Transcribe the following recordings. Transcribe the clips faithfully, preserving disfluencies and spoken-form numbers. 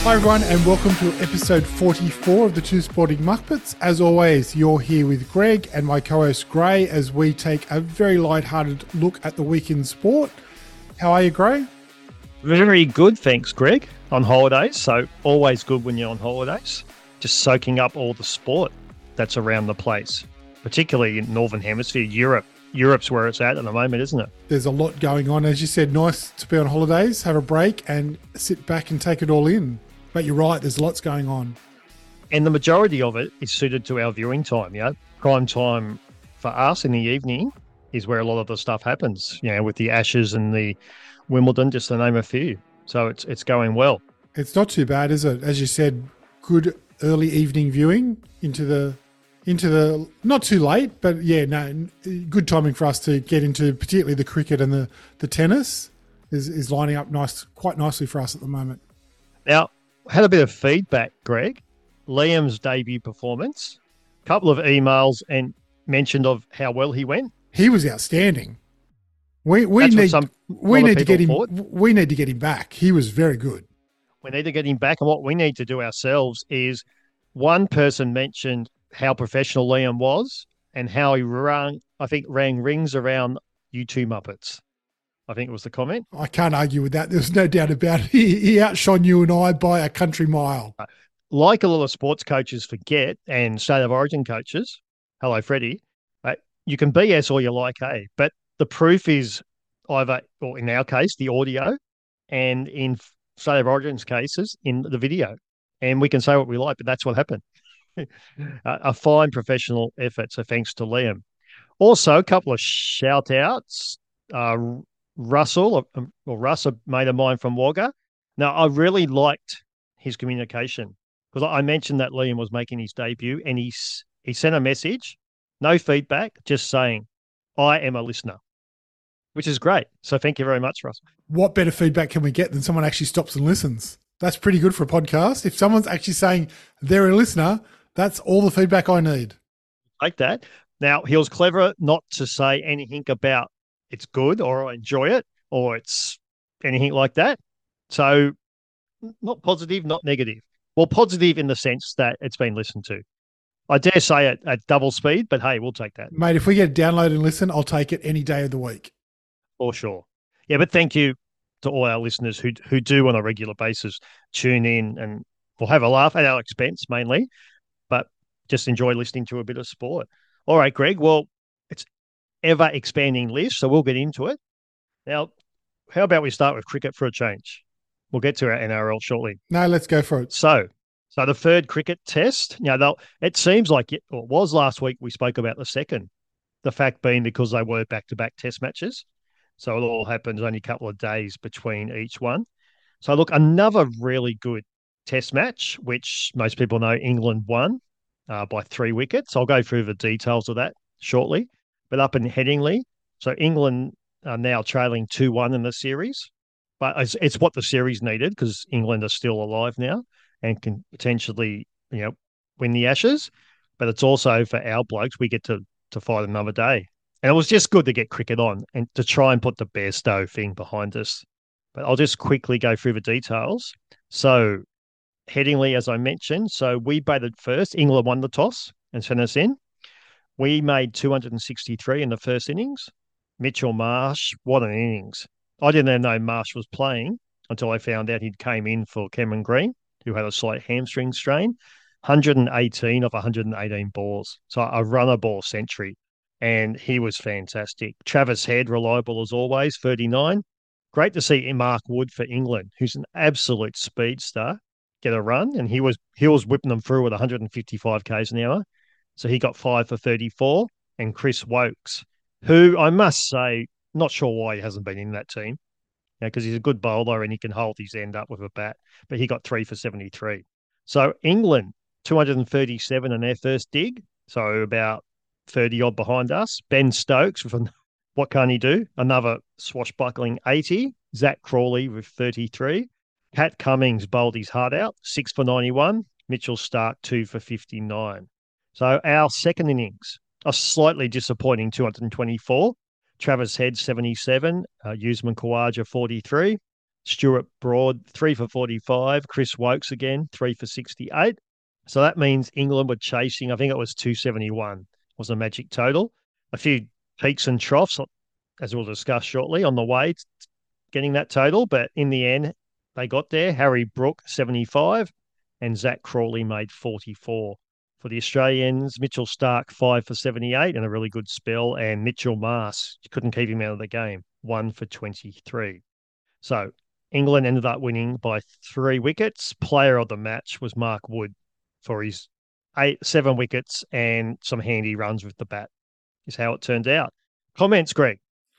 Hi everyone and welcome to episode forty-four of the Two Sporting Muppets. As always, you're here with Greg and my co-host Gray as we take a very light-hearted look at the week in sport. How are you, Gray? Very good, thanks, Greg. On holidays, so always good when you're on holidays. Just soaking up all the sport that's around the place, particularly in Northern Hemisphere, Europe. Europe's where it's at at the moment, isn't it? There's a lot going on. As you said, nice to be on holidays, have a break and sit back and take it all in. But you're right, there's lots going on. And the majority of it is suited to our viewing time. You know, prime time for us in the evening is where a lot of the stuff happens, you know, with the Ashes and the Wimbledon, just to name a few. So it's it's going well. It's not too bad, is it? As you said, good early evening viewing into the, into the not too late, but yeah, no, good timing for us to get into particularly the cricket and the, the tennis is, is lining up nice, quite nicely for us at the moment. Now, had a bit of feedback, Greg. Liam's debut performance, a couple of emails and mentioned of how well he went. He was outstanding. We we That's what need some- we lot of need to get him people thought. we need to get him back. He was very good. We need to get him back. And what we need to do ourselves is one person mentioned how professional Liam was and how he rang, I think, rang rings around you two Muppets. I think it was the comment. I can't argue with that. There's no doubt about it. He, he outshone you and I by a country mile. Like a lot of sports coaches forget and state of origin coaches, hello, Freddie, uh, you can B S all you like, eh? But the proof is either, or in our case, the audio, and in state of origin's cases, in the video. And we can say what we like, but that's what happened. a, a fine professional effort, so thanks to Liam. Also, a couple of shout-outs. Uh, Russell, or, or Russ, a mate of mine from Wagga. Now, I really liked his communication because I mentioned that Liam was making his debut and he, he sent a message, no feedback, just saying, I am a listener, which is great. So thank you very much, Russ. What better feedback can we get than someone actually stops and listens? That's pretty good for a podcast. If someone's actually saying they're a listener, that's all the feedback I need. Like that. Now, he was clever not to say anything about it's good or I enjoy it or it's anything like that. So not positive, not negative. Well, positive in the sense that it's been listened to. I dare say it at double speed, but hey, we'll take that. Mate, if we get a download and listen, I'll take it any day of the week. For sure. Yeah, but thank you to all our listeners who who do on a regular basis tune in and we'll have a laugh at our expense mainly, but just enjoy listening to a bit of sport. All right, Greg. Well, it's ever expanding list, so we'll get into it. Now, how about we start with cricket for a change? We'll get to our N R L shortly. No, let's go for it. So, so the third cricket test. Now, they'll, it seems like it, or it was last week. We spoke about the second. The fact being because they were back-to-back test matches, so it all happens only a couple of days between each one. So, look, another really good test match, which most people know England won uh, by three wickets. I'll go through the details of that shortly. But up in Headingley, so England are now trailing two one in the series. But it's, it's what the series needed because England are still alive now and can potentially, you know, win the Ashes. But it's also for our blokes, we get to to fight another day. And it was just good to get cricket on and to try and put the Bairstow thing behind us. But I'll just quickly go through the details. So Headingley, as I mentioned, so we batted first. England won the toss and sent us in. We made two hundred sixty-three in the first innings. Mitchell Marsh, what an innings. I didn't even know Marsh was playing until I found out he'd came in for Cameron Green, who had a slight hamstring strain. one hundred eighteen of one hundred eighteen balls. So a runner ball century. And he was fantastic. Travis Head, reliable as always, thirty-nine. Great to see Mark Wood for England, who's an absolute speedster, get a run. And he was he was whipping them through at one hundred fifty-five kays an hour. So he got five for thirty-four. And Chris Wokes, who I must say, not sure why he hasn't been in that team, because you know, he's a good bowler and he can hold his end up with a bat, but he got three for seventy-three. So England, two hundred thirty-seven in their first dig, so about thirty odd behind us. Ben Stokes, with an, what can he do? Another swashbuckling eighty. Zach Crawley with thirty-three. Pat Cummings bowled his heart out, six for ninety-one. Mitchell Stark, two for fifty-nine. So our second innings, a slightly disappointing two hundred twenty-four. Travis Head, seventy-seven. Uh, Usman Khawaja, forty-three. Stuart Broad, three for forty-five. Chris Wokes again, three for sixty-eight. So that means England were chasing, I think it was two seventy-one was the magic total. A few peaks and troughs, as we'll discuss shortly, on the way to getting that total. But in the end, they got there. Harry Brook, seventy-five, and Zach Crawley made forty-four. For the Australians, Mitchell Stark, five for seventy-eight, and a really good spell. And Mitchell Mars, you couldn't keep him out of the game, one for twenty-three. So England ended up winning by three wickets. Player of the match was Mark Wood for his eight, seven wickets and some handy runs with the bat, is how it turned out. Comments, Greg?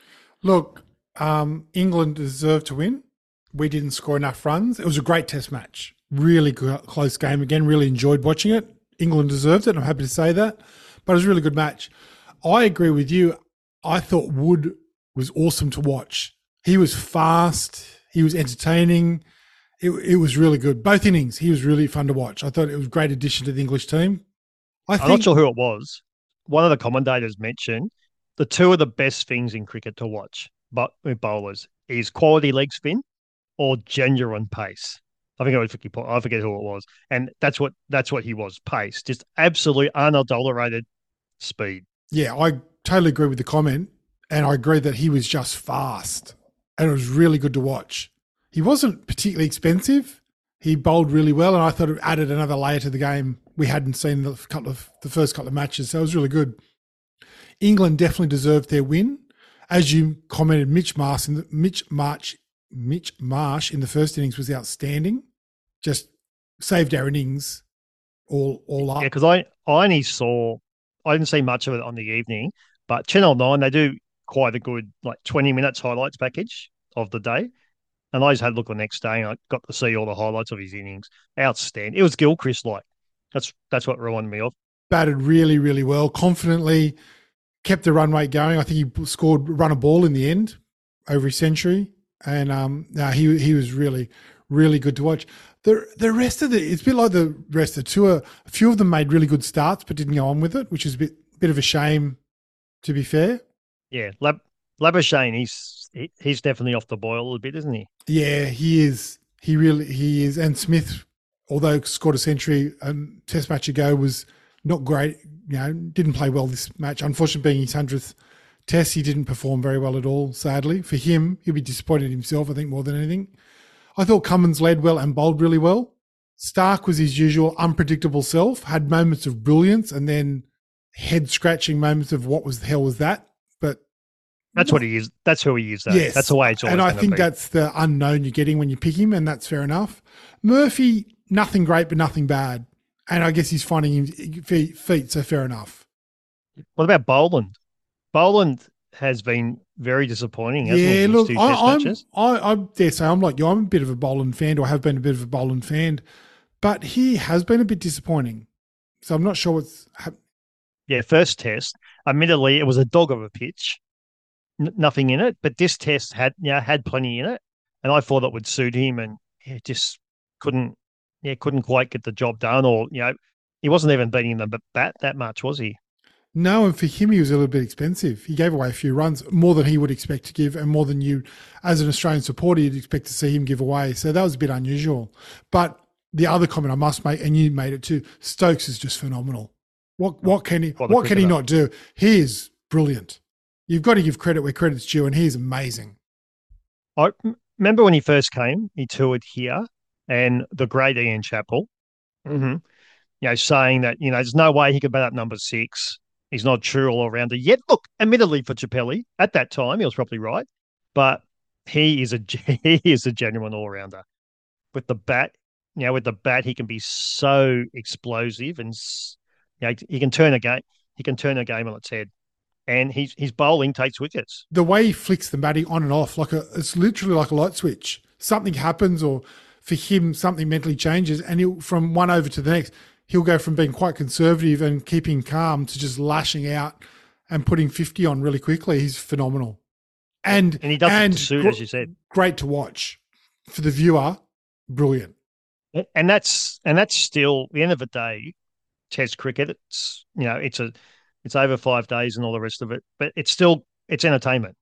Look, um, England deserved to win. We didn't score enough runs. It was a great test match. Really good, close game again. Really enjoyed watching it. England deserved it. I'm happy to say that. But it was a really good match. I agree with you. I thought Wood was awesome to watch. He was fast. He was entertaining. It, it was really good. Both innings, he was really fun to watch. I thought it was a great addition to the English team. I think, I'm not sure who it was. One of the commentators mentioned the two of the best things in cricket to watch, but with bowlers, is quality leg spin or genuine pace. I think it was Vicky. I forget who it was, and that's what that's what he was. Pace, just absolute unadulterated speed. Yeah, I totally agree with the comment, and I agree that he was just fast, and it was really good to watch. He wasn't particularly expensive. He bowled really well, and I thought it added another layer to the game we hadn't seen the couple of the first couple of matches. So it was really good. England definitely deserved their win, as you commented. Mitch Marsh in the, Mitch March, Mitch Marsh in the first innings was outstanding. Just saved our innings all all up. Yeah, because I I only saw I didn't see much of it on the evening, but Channel Nine they do quite a good like twenty minutes highlights package of the day. And I just had a look the next day and I got to see all the highlights of his innings. Outstanding. It was Gilchrist like. That's that's what reminded me of. Batted really, really well, confidently, kept the run rate going. I think he scored run a ball in the end over his century. And um, no, he he was really, really good to watch. The the rest of the it's a bit like the rest of the tour. A few of them made really good starts but didn't go on with it, which is a bit bit of a shame, to be fair. Yeah, Lab, Labuschagne, he's he, he's definitely off the boil a little bit, isn't he? Yeah, he is. He really he is. And Smith, although scored a century a test match ago, was not great. You know, didn't play well this match. Unfortunately, being his hundredth test, he didn't perform very well at all. Sadly for him, he'll be disappointed in himself. I think more than anything. I thought Cummins led well and bowled really well. Stark was his usual unpredictable self. Had moments of brilliance and then head scratching moments of what was the hell was that? But that's what he is. That's who he is. Though. Yes, that's the way it's always. And I think be. that's the unknown you're getting when you pick him, and that's fair enough. Murphy, nothing great but nothing bad, and I guess he's finding him feet, so fair enough. What about Boland? Boland has been very disappointing. Hasn't yeah, he, look, two I, test I'm, matches? I, I dare say I'm like you. I'm a bit of a Boland fan, or have been a bit of a Boland fan, but he has been a bit disappointing. So I'm not sure what's happening. Yeah, first test. Admittedly, it was a dog of a pitch. N- nothing in it, but this test had yeah had plenty in it, and I thought it would suit him, and yeah, just couldn't yeah couldn't quite get the job done, or you know he wasn't even beating the bat that much, was he? No, and for him, he was a little bit expensive. He gave away a few runs, more than he would expect to give, and more than you, as an Australian supporter, you'd expect to see him give away. So that was a bit unusual. But the other comment I must make, and you made it too, Stokes is just phenomenal. What what can he what can he not do? He is brilliant. You've got to give credit where credit's due, and he's amazing. I remember when he first came, he toured here, and the great Ian Chappell, mm-hmm, you know, saying that you know there's no way he could bat up number six. He's not true all rounder yet. Look, admittedly for Chappelli at that time, he was probably right, but he is a he is a genuine all rounder. With the bat, you know, with the bat, he can be so explosive, and you know, he can turn a game. He can turn a game on its head. And his his bowling takes wickets. The way he flicks the batting on and off, like a, it's literally like a light switch. Something happens, or for him, something mentally changes, and he'll from one over to the next, he'll go from being quite conservative and keeping calm to just lashing out and putting fifty on really quickly. He's phenomenal, and and he does and it to suit, gr- as you said. Great to watch for the viewer. Brilliant, and that's and that's still the end of the day. Test cricket, it's you know, it's a. It's over five days and all the rest of it, but it's still it's entertainment.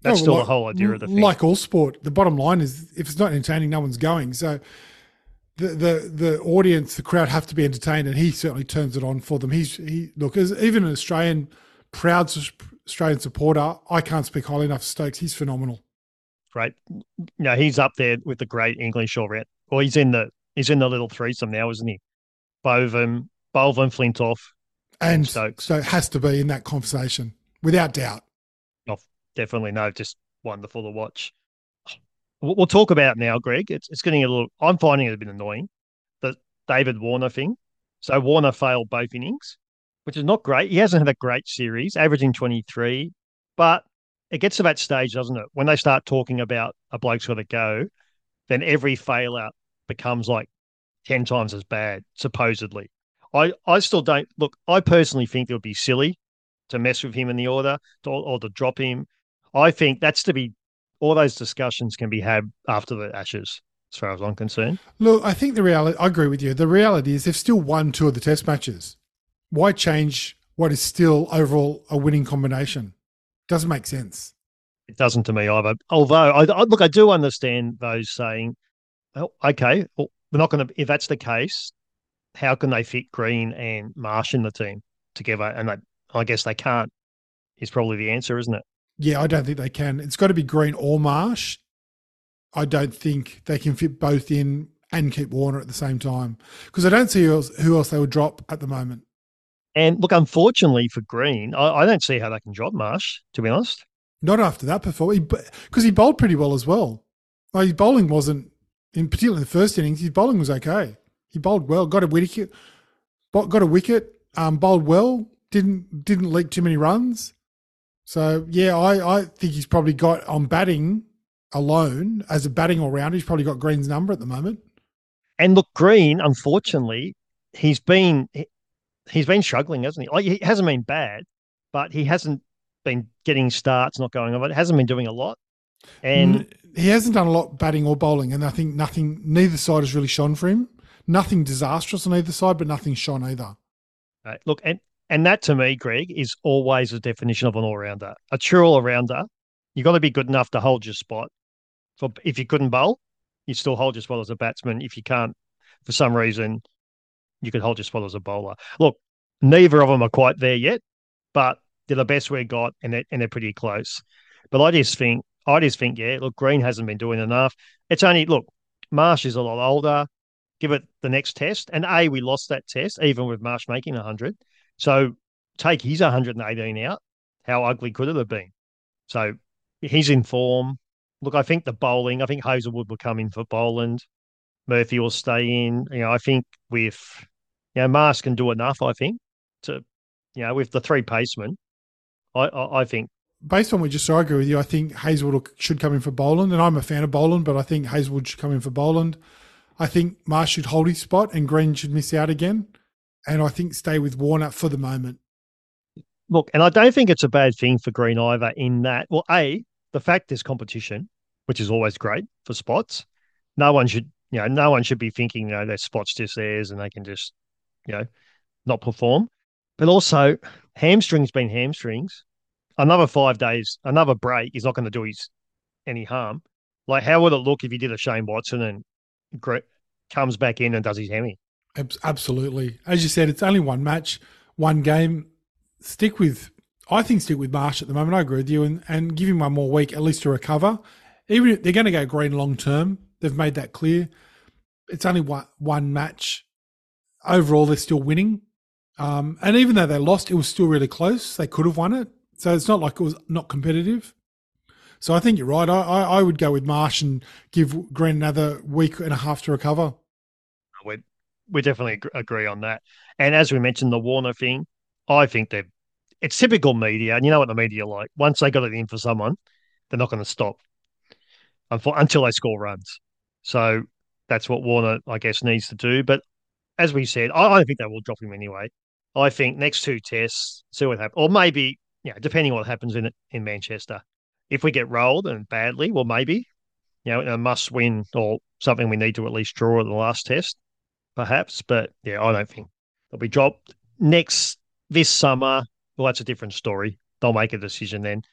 Oh, That's well, still the like, whole idea of the thing. like all sport, the bottom line is if it's not entertaining, no one's going. So the the the audience, the crowd have to be entertained, and he certainly turns it on for them. He's he look as even an Australian proud Australian supporter. I can't speak highly enough of Stokes. He's phenomenal. Great. No, he's up there with the great English all round. Well, he's in the he's in the little threesome now, isn't he? Bovin, Bolvin, Flintoff, and And Stokes. so it has to be in that conversation without doubt. Oh, definitely no, just wonderful to watch. We'll, we'll talk about it now, Greg. It's it's getting a little. I'm finding it a bit annoying, the David Warner thing. So Warner failed both innings, which is not great. He hasn't had a great series, averaging twenty-three, but it gets to that stage, doesn't it? When they start talking about a bloke's got to go, then every fail out becomes like ten times as bad, supposedly. I, I still don't look. I personally think it would be silly to mess with him in the order to, or to drop him. I think that's to be all those discussions can be had after the Ashes, as far as I'm concerned. Look, I think the reality, I agree with you. The reality is they've still won two of the test matches. Why change what is still overall a winning combination? Doesn't make sense. It doesn't to me either. Although, I, I look, I do understand those saying, oh, okay, well, we're not going to, if that's the case, how can they fit Green and Marsh in the team together? And they, I guess they can't, is probably the answer, isn't it? Yeah, I don't think they can. It's got to be Green or Marsh. I don't think they can fit both in and keep Warner at the same time because I don't see who else, who else they would drop at the moment. And look, unfortunately for Green, I, I don't see how they can drop Marsh, to be honest. Not after that performance, because he, he bowled pretty well as well. Like his bowling wasn't, in particular in the first innings, his bowling was okay. He bowled well, got a wicket, got a wicket, um, bowled well, didn't didn't leak too many runs. So yeah, I, I think he's probably got on batting alone as a batting all rounder. He's probably got Green's number at the moment. And look, Green, unfortunately, he's been he's been struggling, hasn't he? Like he hasn't been bad, but he hasn't been getting starts, not going over. It hasn't been doing a lot. And he hasn't done a lot batting or bowling, and I think nothing. Neither side has really shone for him. Nothing disastrous on either side, but nothing shone either. Right, look, and and that to me, Greg, is always the definition of an all-rounder. A true all-rounder, you've got to be good enough to hold your spot. For if you couldn't bowl, you still hold your spot as a batsman. If you can't, for some reason, you could hold your spot as a bowler. Look, neither of them are quite there yet, but they're the best we've got, and they're, and they're pretty close. But I just think, I just think, yeah, look, Green hasn't been doing enough. It's only, look, Marsh is a lot older. Give it the next test. And A, we lost that test, even with Marsh making one hundred. So take his one hundred eighteen out. How ugly could it have been? So he's in form. Look, I think the bowling, I think Hazelwood will come in for Boland. Murphy will stay in. You know, I think with, you know, Marsh can do enough, I think, to, you know, with the three pacemen, I, I, I think. Based on what we just saw, I agree with you. I think Hazelwood should come in for Boland, and I'm a fan of Boland, but I think Hazelwood should come in for Boland. I think Marsh should hold his spot and Green should miss out again. And I think stay with Warner for the moment. Look, and I don't think it's a bad thing for Green either in that, well, A, the fact there's competition, which is always great for spots. No one should, you know, no one should be thinking, you know, their spot's just theirs and they can just, you know, not perform. But also, hamstrings being hamstrings, another five days, another break is not going to do his any harm. Like, how would it look if he did a Shane Watson and comes back in and does his hammy? Absolutely. As you said, it's only one match, one game. Stick with, I think, stick with Marsh at the moment. I agree with you, and, and give him one more week at least to recover. Even if they're going to go Green long term, they've made that clear. It's only one, one match. Overall, they're still winning. Um, and even though they lost, it was still really close. They could have won it. So it's not like it was not competitive. So I think you're right. I, I, I would go with Marsh and give Green another week and a half to recover. We we definitely agree on that. And as we mentioned, the Warner thing, I think they've it's typical media, and you know what the media are like. Once they got it in for someone, they're not going to stop until they score runs. So that's what Warner, I guess, needs to do. But as we said, I, I don't think they will drop him anyway. I think next two tests, see what happens, or maybe, you know, depending on what happens in in Manchester. If we get rolled and badly, well, maybe, you know, a must win or something we need to at least draw at the last test, perhaps. But yeah, I don't think they'll be dropped next this summer. Well, that's a different story. They'll make a decision then.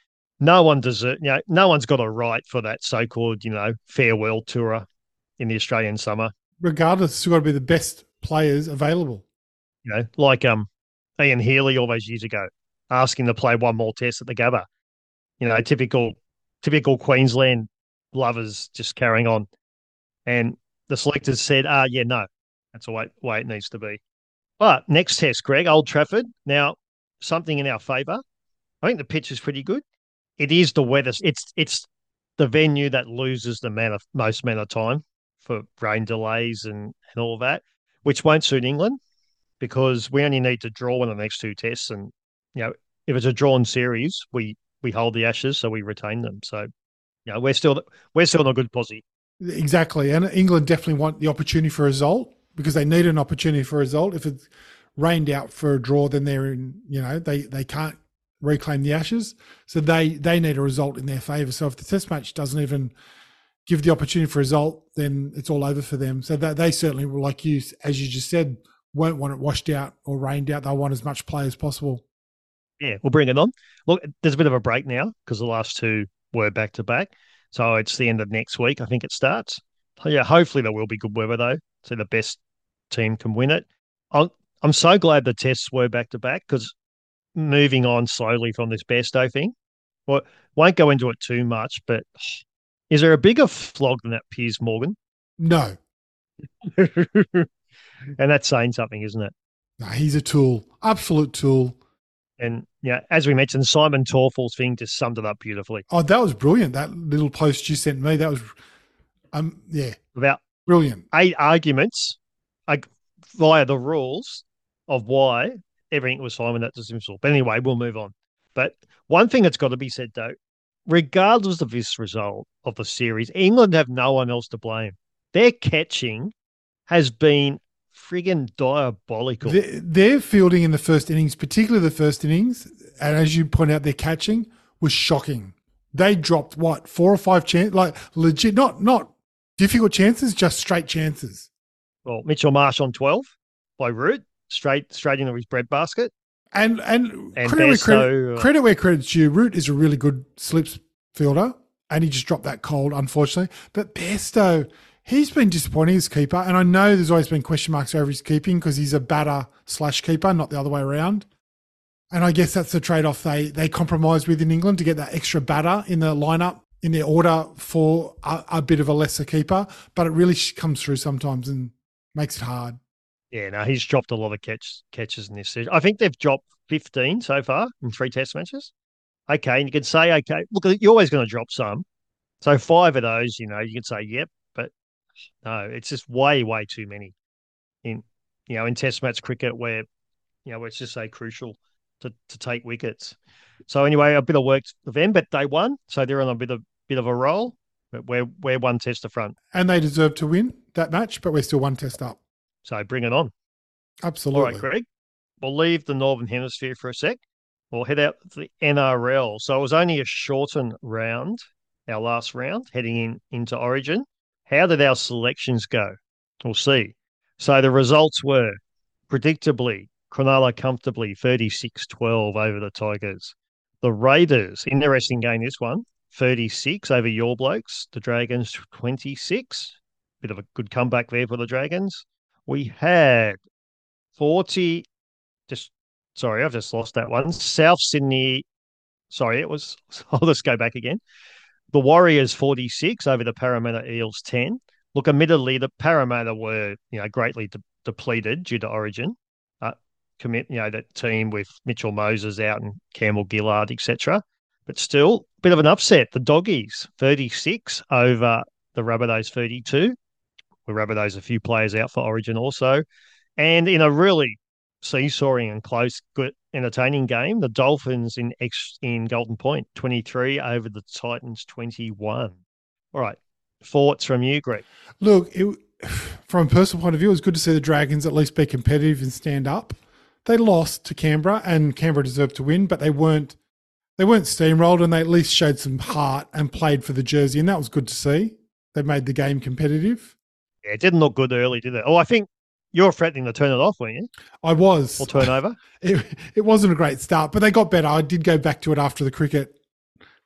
no one deserve, you know, no one's got a right for that so-called, you know, farewell tour in the Australian summer. Regardless, it's got to be the best players available. You know, like um Ian Healy all those years ago, asking to play one more test at the Gabba. You know, typical typical Queensland lovers just carrying on. And the selectors said, ah, yeah, no, that's the way, way it needs to be. But next test, Greg, Old Trafford. Now, something in our favour. I think the pitch is pretty good. It is the weather. It's it's the venue that loses the man of, most amount of time for rain delays and, and all of that, which won't suit England because we only need to draw one of the next two tests. And, you know, if it's a drawn series, we, we hold the Ashes, so we retain them. So, you know, we're still we're still in a good posse. Exactly. And England definitely want the opportunity for a result because they need an opportunity for a result. If it's rained out for a draw, then they're in, you know, they, they can't reclaim the Ashes. So they, they need a result in their favour. So if the test match doesn't even give the opportunity for a result, then it's all over for them. So that they certainly, like you, as you just said, won't want it washed out or rained out. They'll want as much play as possible. Yeah, we'll bring it on. Look, there's a bit of a break now because the last two were back to back. So it's the end of next week, I think it starts. Yeah, hopefully there will be good weather though, so the best team can win it. I'm, I'm so glad the tests were back to back because moving on slowly from this Bairstow thing, well, won't go into it too much, but is there a bigger flog than that Piers Morgan? No. And that's saying something, isn't it? No, he's a tool, absolute tool. And yeah, as we mentioned, Simon Torfall's thing just summed it up beautifully. Oh, that was brilliant. That little post you sent me, that was, um, yeah, about brilliant. Eight arguments like, via the rules of why everything was fine with that dismissal. But anyway, we'll move on. But one thing that's got to be said, though, regardless of this result of the series, England have no one else to blame. Their catching has been friggin' diabolical. Their, their fielding in the first innings, particularly the first innings, and as you point out, their catching was shocking. They dropped, what, four or five chances? Like, legit, not not difficult chances, just straight chances. Well, Mitchell Marsh on twelve by Root, straight straight into his breadbasket. And and, and credit, where Bairstow, credit, uh, credit where credit's due. Root is a really good slips fielder, and he just dropped that cold, unfortunately. But Bairstow, he's been disappointing as keeper, and I know there's always been question marks over his keeping because he's a batter slash keeper, not the other way around. And I guess that's the trade-off they they compromise with in England to get that extra batter in the lineup, in their order for a, a bit of a lesser keeper. But it really comes through sometimes and makes it hard. Yeah, no, he's dropped a lot of catch, catches in this season. I think they've dropped fifteen so far in three test matches. Okay, and you can say, okay, look, you're always going to drop some. So five of those, you know, you can say, yep, but no, it's just way, way too many in, you know, in test match cricket where, you know, it's just so crucial to, to take wickets. So anyway, a bit of work for them, but they won. So they're on a bit of bit of a roll, but we're, we're one test to front. And they deserve to win that match, but we're still one test up. So bring it on. Absolutely. All right, Greg, we'll leave the Northern Hemisphere for a sec. We'll head out to the N R L. So it was only a shortened round, our last round, heading in into Origin. How did our selections go? We'll see. So the results were, predictably, Cronulla comfortably thirty-six twelve over the Tigers. The Raiders, interesting game this one, thirty-six over your blokes. The Dragons twenty-six. Bit of a good comeback there for the Dragons. We had forty, just, sorry, I've just lost that one. South Sydney, sorry, it was, I'll just go back again. The Warriors forty-six over the Parramatta Eels ten. Look, admittedly, the Parramatta were, you know, greatly de- depleted due to Origin. Uh, commit, you know, that team with Mitchell Moses out and Campbell Gillard, et cetera. But still, a bit of an upset. The Doggies thirty-six over the Rabbitohs thirty-two. We Rabbitohs a few players out for Origin also. And in a really seesawing and close, good, entertaining game, the Dolphins in X, in Golden Point, twenty-three over the Titans, twenty-one. All right. Thoughts from you, Greg? Look, it, from a personal point of view, it was good to see the Dragons at least be competitive and stand up. They lost to Canberra, and Canberra deserved to win, but they weren't they weren't steamrolled, and they at least showed some heart and played for the jersey, and that was good to see. They made the game competitive. Yeah, it didn't look good early, did it? Oh, I think you were threatening to turn it off, weren't you? I was. Or turn over? It, it wasn't a great start, but they got better. I did go back to it after the cricket,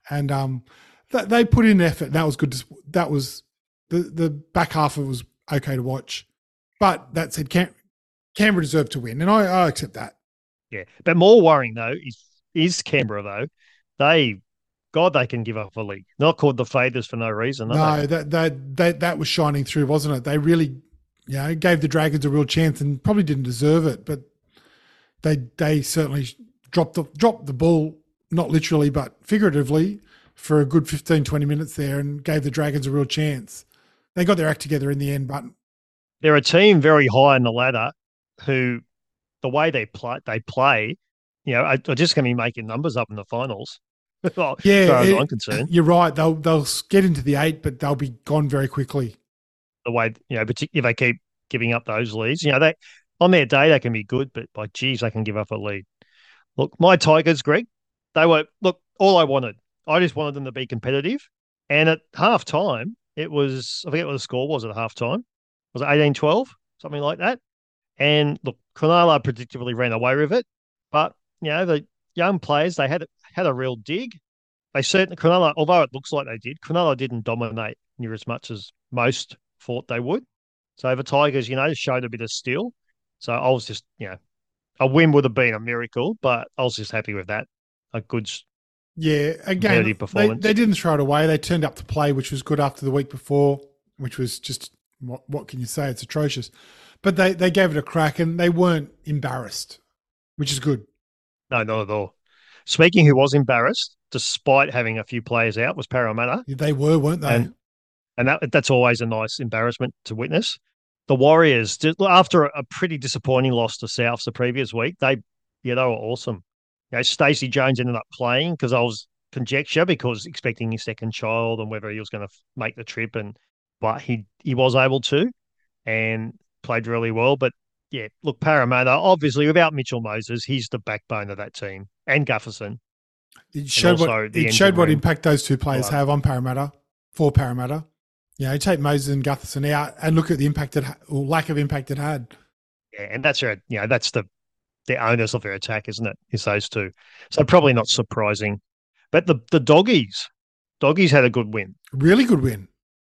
and um, th- they put in effort. And that was good. To, that was the the back half of it was okay to watch. But that said, Cam- Canberra deserved to win, and I, I accept that. Yeah, but more worrying though is is Canberra though. They, God, they can give up a league. Not called the faders for no reason. Are No, they? that that that that was shining through, wasn't it? They really, you know, gave the Dragons a real chance and probably didn't deserve it, but they they certainly dropped the dropped the ball, not literally but figuratively, for a good fifteen, twenty minutes there, and gave the Dragons a real chance. They got their act together in the end, but They're a team very high in the ladder who the way they play, they play, you know, are, are just going to be making numbers up in the finals. Well, as yeah, far as I'm it, concerned, you're right. They'll they'll get into the eight, but they'll be gone very quickly. the way you know, partic- if they keep giving up those leads, you know, they on their day they can be good, but like, geez, they can give up a lead. Look, my Tigers, Greg, they were look. All I wanted, I just wanted them to be competitive, and at half time, it was I forget what the score was at half time. Was it eighteen twelve, something like that? And look, Cronulla predictably ran away with it, but you know the young players they had had a real dig. They certainly Cronulla, although it looks like they did, Cronulla didn't dominate near as much as most thought they would. So the Tigers, you know, showed a bit of steel. So I was just, you know, a win would have been a miracle, but I was just happy with that. A good Yeah, again, competitive they, performance. they didn't throw it away. They turned up to play, which was good after the week before, which was just, what, what can you say? It's atrocious. But they, they gave it a crack and they weren't embarrassed, which is good. No, not at all. Speaking, who was embarrassed despite having a few players out was Parramatta, They were, weren't they? and and that that's always a nice embarrassment to witness. The Warriors, after a pretty disappointing loss to Souths the previous week, they yeah they were awesome. You know, Stacey Jones ended up playing because I was conjecture because expecting his second child and whether he was going to make the trip, and but he he was able to and played really well. But yeah, look, Parramatta obviously without Mitchell Moses, he's the backbone of that team, and Gufferson, It and showed what also the it engine showed what room. impact those two players Right. have on Parramatta, for Parramatta. You know, take Moses and Gutherson out and look at the impact it ha- or lack of impact it had. Yeah, and that's your, you know, that's the the onus of their attack, isn't it? Is those two. So probably not surprising. But the the doggies, doggies had a good win. Really good win.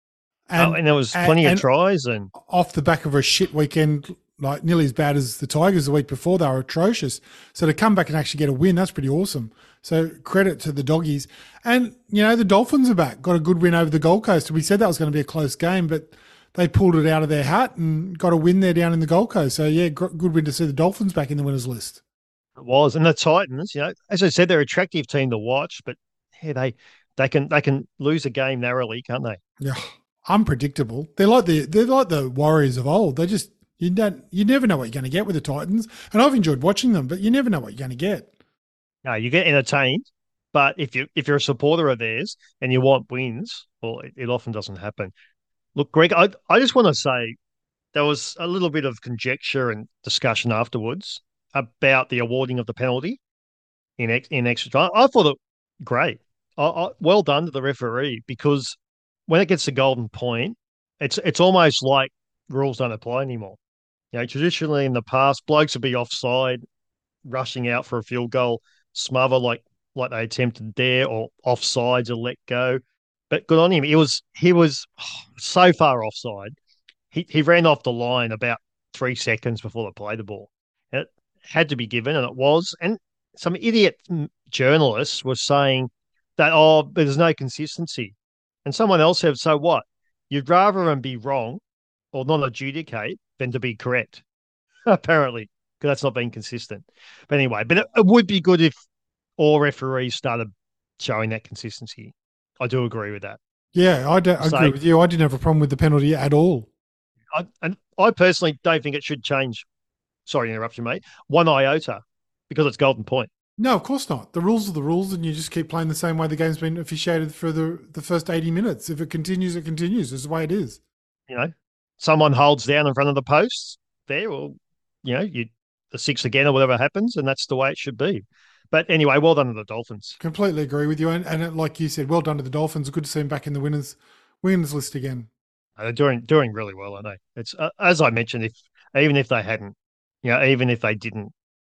Oh, And and there was and, plenty of and tries and off the back of a shit weekend, like nearly as bad as the Tigers the week before, they were atrocious. So to come back and actually get a win, that's pretty awesome. So credit to the doggies. And, you know, the Dolphins are back, got a good win over the Gold Coast. We said that was going to be a close game, but they pulled it out of their hat and got a win there down in the Gold Coast. So, yeah, good win to see the Dolphins back in the winners list. it was. And the Titans, you know, as I said, they're an attractive team to watch, but yeah, they they can they can lose a game narrowly, can't they? Yeah, unpredictable. They're like the they're like the Warriors of old. They just you don't you never know what you're going to get with the Titans. And I've enjoyed watching them, but you never know what you're going to get. No, you get entertained, but if you if you're a supporter of theirs and you want wins, well, it, it often doesn't happen. Look, Greg, I I just want to say there was a little bit of conjecture and discussion afterwards about the awarding of the penalty in ex, in extra time. I thought it great. I, I, well done to the referee because when it gets to golden point, it's it's almost like rules don't apply anymore. You know, traditionally in the past, blokes would be offside, rushing out for a field goal, smother like like they attempted there, or offsides or let go. But good on him. He was he was so far offside. He he ran off the line about three seconds before they played the ball. It had to be given, and it was. And some idiot journalists were saying that, oh, there's no consistency. And someone else said, so what? You'd rather them be wrong or not adjudicate than to be correct, apparently, because that's not being consistent. But anyway, but it, it would be good if all referees started showing that consistency. I do agree with that. Yeah, I, don't, I So, agree with you. I didn't have a problem with the penalty at all. I, and I personally don't think it should change. Sorry to interrupt you, mate. One iota because it's golden point. No, of course not. The rules are the rules, and you just keep playing the same way the game's been officiated for the the first eighty minutes. If it continues, it continues. It's the way it is. You know, someone holds down in front of the posts there, or you know, you the six again or whatever happens, and that's the way it should be. But anyway, well done to the Dolphins. Completely agree with you. And, and it, like you said, well done to the Dolphins. Good to see them back in the winners winners list again. Uh, They're doing doing really well, aren't they? It's uh, as I mentioned, if even if they hadn't, you know, even if they didn't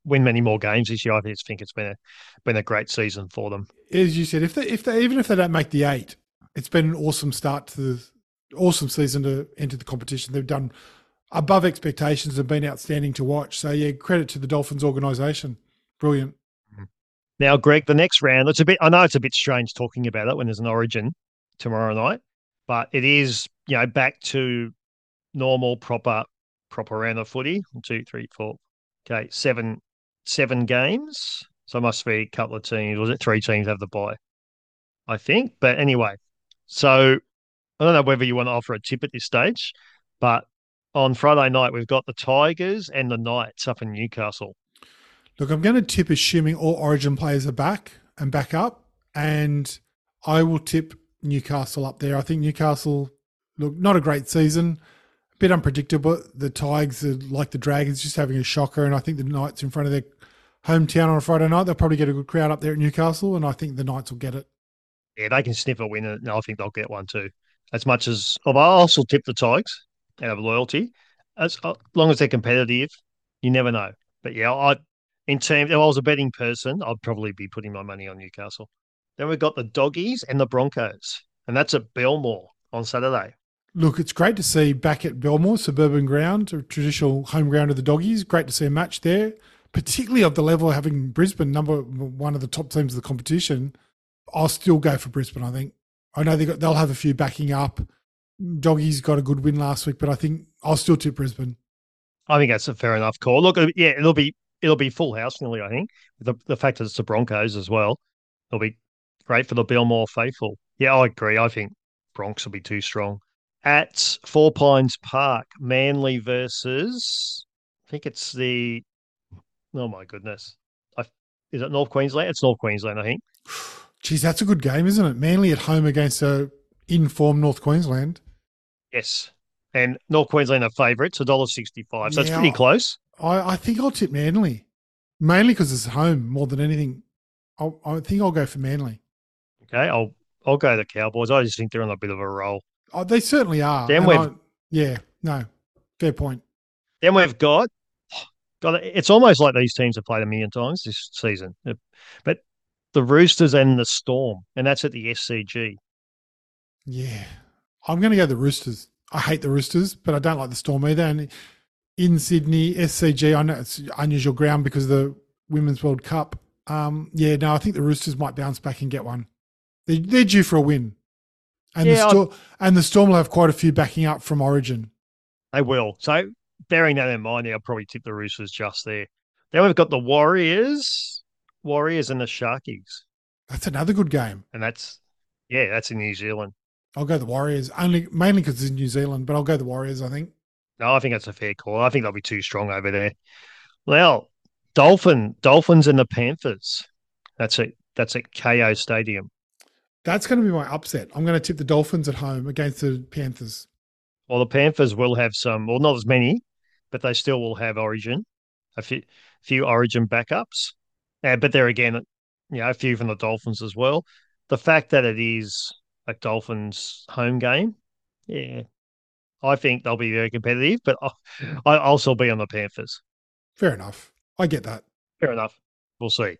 win many more games this year. I just think it's been a been a great season for them. As you said, if they if they even if they don't make the eight, it's been an awesome start to the awesome season to enter the competition. They've done above expectations and been outstanding to watch. So yeah, credit to the Dolphins organisation. Brilliant. Now, Greg, the next round, it's a bit, I know it's a bit strange talking about it when there's an Origin tomorrow night, but it is, you know, back to normal, proper, proper round of footy. One, two, three, four, okay, seven, seven games. So it must be a couple of teams. Was it three teams have the bye? I think. But anyway, so I don't know whether you want to offer a tip at this stage, but on Friday night, we've got the Tigers and the Knights up in Newcastle. Look, I'm going to tip assuming all Origin players are back and back up, and I will tip Newcastle up there. I think Newcastle, look, not a great season, a bit unpredictable. The Tigers are like the Dragons, just having a shocker, and I think the Knights in front of their hometown on a Friday night, they'll probably get a good crowd up there at Newcastle, and I think the Knights will get it. Yeah, they can sniff a win, and I think they'll get one too. As much as I'll also tip the Tigers out of loyalty, as long as they're competitive, you never know. But yeah, I. In terms, if I was a betting person, I'd probably be putting my money on Newcastle. Then we've got the Doggies and the Broncos, and that's at Belmore on Saturday. Look, it's great to see back at Belmore, suburban ground, a traditional home ground of the Doggies. Great to see a match there, particularly of the level of having Brisbane, number one of the top teams of the competition. I'll still go for Brisbane, I think. I know they got, they'll have a few backing up. Doggies got a good win last week, but I think I'll still tip Brisbane. I think that's a fair enough call. Look, yeah, it'll be it'll be full house nearly, I think. The the fact that it's the Broncos as well, it'll be great for the Belmore faithful. Yeah, I agree. I think Bronx will be too strong. At Four Pines Park, Manly versus, I think it's the, oh my goodness. I, is it North Queensland? It's North Queensland, I think. Geez, that's a good game, isn't it? Manly at home against a in-form North Queensland. Yes. And North Queensland are favourites, one dollar sixty-five. So yeah, it's pretty close. I, I think I'll tip Manly, mainly because it's home more than anything. I'll, I think I'll go for Manly. Okay, I'll I'll go the Cowboys. I just think they're on a bit of a roll. Oh, they certainly are. Then we've, I, yeah, no, fair point. Then we've got, got it's almost like these teams have played a million times this season. But the Roosters and the Storm, and that's at the S C G. Yeah, I'm going to go the Roosters. I hate the Roosters, but I don't like the Storm either. And in Sydney, S C G, I know it's unusual ground because of the Women's World Cup. Um, yeah, no, I think the Roosters might bounce back and get one. They're, they're due for a win. And, yeah, the Storm, and the Storm will have quite a few backing up from Origin. They will. So bearing that in mind, I'll probably tip the Roosters just there. Then we've got the Warriors, Warriors and the Sharkies. That's another good game. And that's, yeah, that's in New Zealand. I'll go the Warriors, only mainly because it's in New Zealand, but I'll go the Warriors, I think. No, I think that's a fair call. I think they'll be too strong over there. Well, Dolphin, Dolphins and the Panthers. That's it. That's at K O Stadium. That's going to be my upset. I'm going to tip the Dolphins at home against the Panthers. Well, the Panthers will have some, well, not as many, but they still will have Origin, a few, few Origin backups. Uh, but there again, you know, a few from the Dolphins as well. The fact that it is a Dolphins home game, yeah, I think they'll be very competitive, but I'll, I'll also be on the Panthers. Fair enough. I get that. Fair enough. We'll see.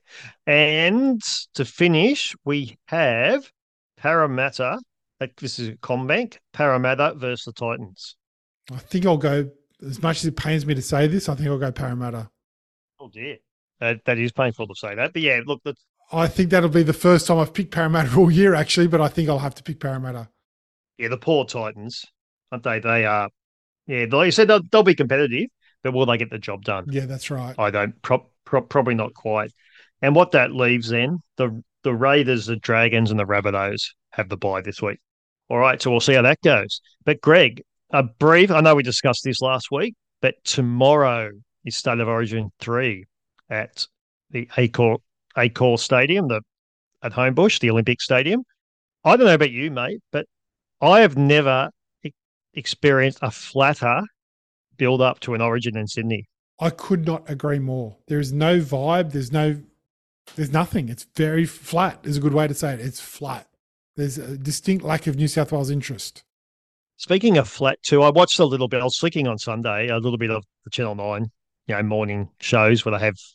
And to finish, we have Parramatta. This is CommBank. Parramatta versus the Titans. I think I'll go, as much as it pains me to say this, I think I'll go Parramatta. Oh, dear. That, that is painful to say that. But yeah, look. That's... I think that'll be the first time I've picked Parramatta all year, actually, but I think I'll have to pick Parramatta. Yeah, the poor Titans, aren't they? They are, yeah, like you said, they'll, they'll be competitive, but will they get the job done? Yeah, that's right. I don't, pro, pro, probably not quite. And what that leaves then, the the Raiders, the Dragons, and the Rabbitohs have the bye this week. All right, so we'll see how that goes. But Greg, a brief, I know we discussed this last week, but tomorrow is State of Origin three at the Accor, Accor Stadium, the at Homebush, the Olympic Stadium. I don't know about you, mate, but I have never e- experienced a flatter build up to an Origin in Sydney. I could not agree more. There is no vibe. There's no, there's nothing. It's very flat is a good way to say it. It's flat. There's a distinct lack of New South Wales interest. Speaking of flat too, I watched a little bit. I was flicking on Sunday, a little bit of the Channel nine, you know, morning shows where they have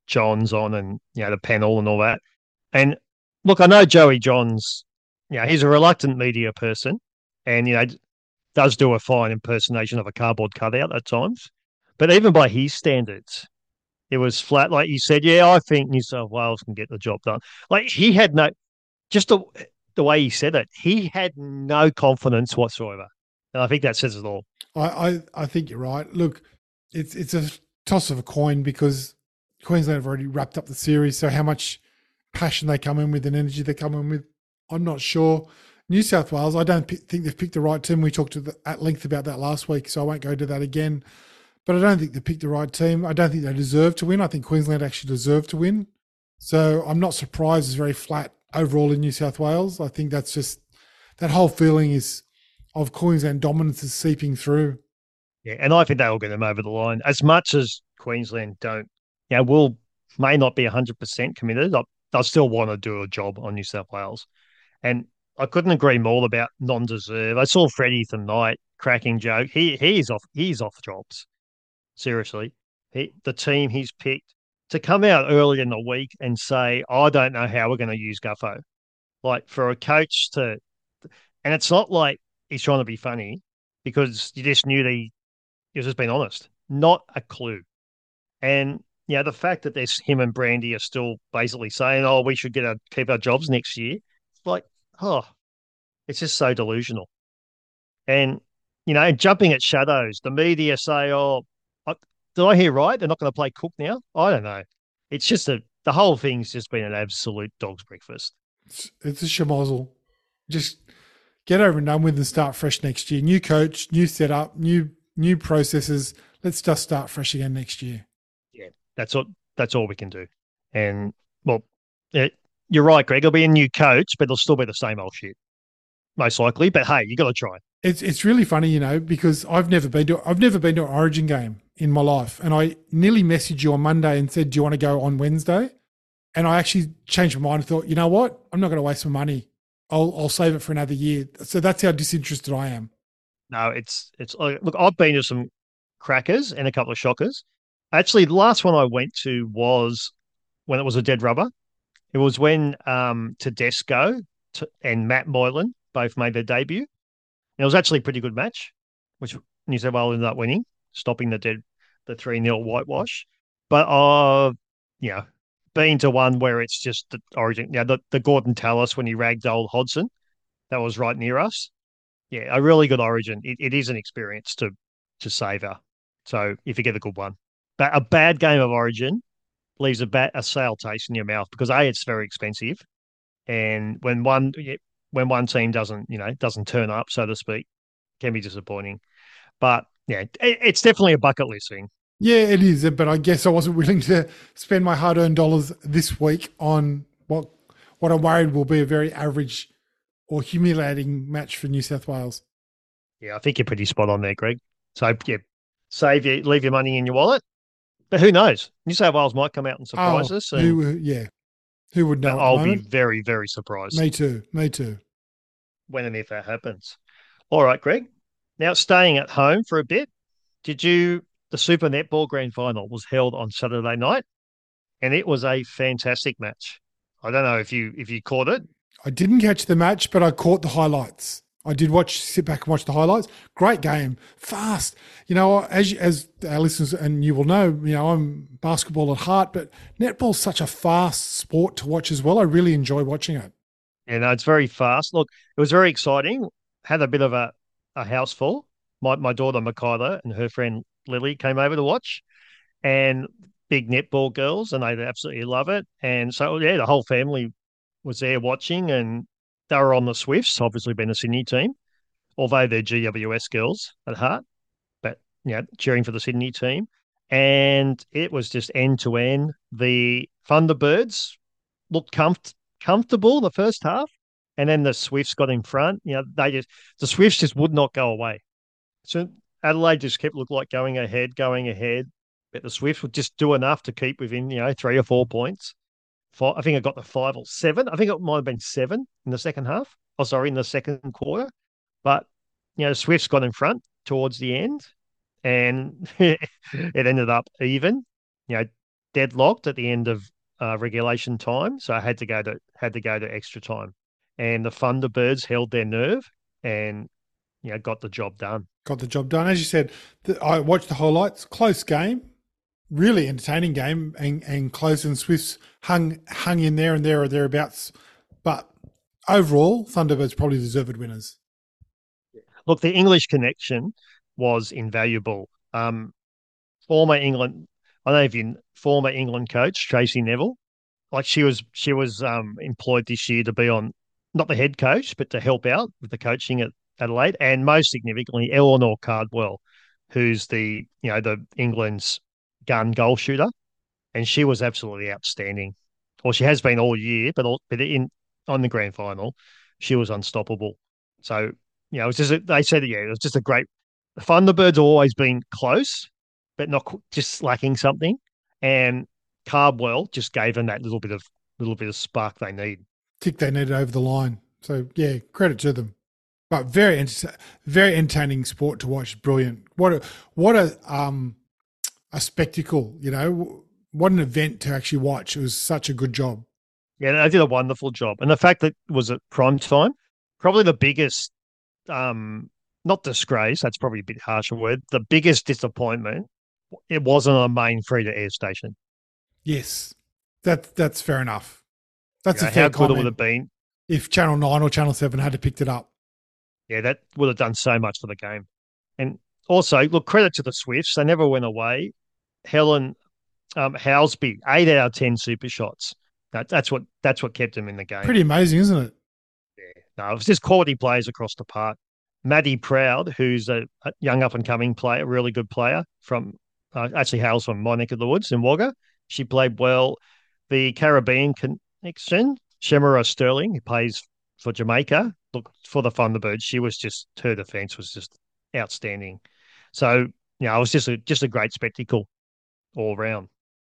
Johns on and, you know, the panel and all that. And look, I know Joey Johns, you know, he's a reluctant media person and, you know, does do a fine impersonation of a cardboard cutout at times. But even by his standards, it was flat. Like you said, yeah, I think New South Wales can get the job done. Like he had no, just the, the way he said it, he had no confidence whatsoever. And I think that says it all. I, I, I think you're right. Look, it's it's a toss of a coin because Queensland have already wrapped up the series. So how much passion they come in with and energy they come in with, I'm not sure. New South Wales, I don't p- think they've picked the right team. We talked to the, at length about that last week, so I won't go to that again. But I don't think they picked the right team. I don't think they deserve to win. I think Queensland actually deserve to win. So I'm not surprised it's very flat overall in New South Wales. I think that's just, that whole feeling is of Queensland dominance is seeping through. Yeah, and I think that will get them over the line. As much as Queensland don't, you know, will may not be one hundred percent committed, I, I still want to do a job on New South Wales. And I couldn't agree more about non-deserve. I saw Freddie tonight, cracking joke. He he's off he's off jobs. Seriously. He, the team he's picked to come out early in the week and say, I don't know how we're going to use Guffo. Like for a coach to, and it's not like he's trying to be funny because you just knew that he, he was just being honest. Not a clue. And yeah, the fact that there's him and Brandy are still basically saying, "Oh, we should get our keep our jobs next year," like, oh, it's just so delusional. And you know, jumping at shadows, the media say, "Oh, I, did I hear right? They're not going to play Cook now." I don't know. It's just a the whole thing's just been an absolute dog's breakfast. It's, it's a schmozzle. Just get over and done with and start fresh next year. New coach, new setup, new new processes. Let's just start fresh again next year. Yeah, that's all. That's all we can do. And well, it, you're right, Greg. It'll be a new coach, but it'll still be the same old shit, most likely. But hey, you got to try. It's it's really funny, you know, because I've never been to I've never been to an Origin game in my life, and I nearly messaged you on Monday and said, "Do you want to go on Wednesday?" And I actually changed my mind and thought, you know what, I'm not going to waste my money. I'll I'll save it for another year. So that's how disinterested I am. No, it's it's look. I've been to some crackers and a couple of shockers. Actually, the last one I went to was when it was a dead rubber. It was when um, Tedesco t- and Matt Moylan both made their debut. And it was actually a pretty good match, which New South Wales ended up winning, stopping the dead the three nil whitewash. But uh, you know, been to one where it's just the origin. Yeah, you know, the, the Gordon Tallis when he ragged old Hodson, that was right near us. Yeah, a really good origin. It, it is an experience to to savour. So if you get a good one. But a bad game of origin leaves a bad, a sour taste in your mouth because A, it's very expensive. And when one when one team doesn't, you know, doesn't turn up, so to speak, can be disappointing. But yeah, it, it's definitely a bucket list thing. Yeah, it is. But I guess I wasn't willing to spend my hard-earned dollars this week on what what I'm worried will be a very average or humiliating match for New South Wales. Yeah, I think you're pretty spot on there, Greg. So yeah, save you leave your money in your wallet. But who knows? New South Wales might come out and surprise oh, us. And who, yeah, who would know? I'll be very, very surprised. Me too. Me too. When and if that happens. All right, Greg. Now staying at home for a bit. Did you? The Super Netball Grand Final was held on Saturday night, and it was a fantastic match. I don't know if you if you caught it. I didn't catch the match, but I caught the highlights. I did watch, sit back and watch the highlights. Great game, fast. You know, as as our listeners and you will know, you know, I'm basketball at heart, but netball's such a fast sport to watch as well. I really enjoy watching it. Yeah, no, it's very fast. Look, it was very exciting. Had a bit of a, a house full. My my daughter Michaela and her friend Lily came over to watch, and big netball girls, and they absolutely love it. And so yeah, the whole family was there watching, and they were on the Swifts, obviously being a Sydney team, although they're G W S girls at heart, but you know, cheering for the Sydney team. And it was just end to end. The Thunderbirds looked comf- comfortable the first half, and then the Swifts got in front. You know, they just the Swifts just would not go away. So Adelaide just kept looked like going ahead, going ahead, but the Swifts would just do enough to keep within, you know, three or four points. Five, I think I got the five or seven. I think it might have been seven in the second half. Oh, sorry, in the second quarter. But, you know, Swifts got in front towards the end and it ended up even. You know, deadlocked at the end of uh, regulation time, so I had to go to had to go to extra time, and the Thunderbirds held their nerve and you know got the job done. Got the job done. As you said, the, I watched the highlights. Close game, really entertaining game, and, and close and Swifts hung hung in there and there or thereabouts. But overall, Thunderbirds probably deserved winners. Look, the English connection was invaluable. Um, former England, I don't know if you former England coach Tracy Neville, like she was she was um, employed this year to be on not the head coach, but to help out with the coaching at Adelaide, and most significantly, Eleanor Cardwell, who's the you know the England's gun goal shooter, and she was absolutely outstanding. Well, she has been all year, but all, but in on the grand final, she was unstoppable. So you know, it was just a, they said yeah, it was just a great. The Thunderbirds have always been close, but not just lacking something, and Cardwell just gave them that little bit of little bit of spark they need. Tick they needed over the line. So yeah, credit to them. But very, very entertaining sport to watch. Brilliant. What a what a um a spectacle. You know, what an event to actually watch. It was such a good job. Yeah, they did a wonderful job, and the fact that it was at prime time, probably the biggest, um, not disgrace. That's probably a bit harsh a word. The biggest disappointment. It wasn't a main free to air station. Yes, that that's fair enough. That's you know, a fair how good comment. it would have been if Channel Nine or Channel Seven had to picked it up. Yeah, that would have done so much for the game. And also, look, credit to the Swifts. They never went away. Helen um, Housby, eight out of ten super shots. That, that's what that's what kept them in the game. Pretty amazing, isn't it? Yeah. No, it was just quality players across the park. Maddie Proud, who's a, a young up-and-coming player, really good player, from uh, actually hails from my neck of the woods in Wagga. She played well. The Caribbean connection, Shemara Sterling, who plays for Jamaica, look, for the Thunderbirds, she was just, her defence was just outstanding. So, you know, it was just a, just a great spectacle all round.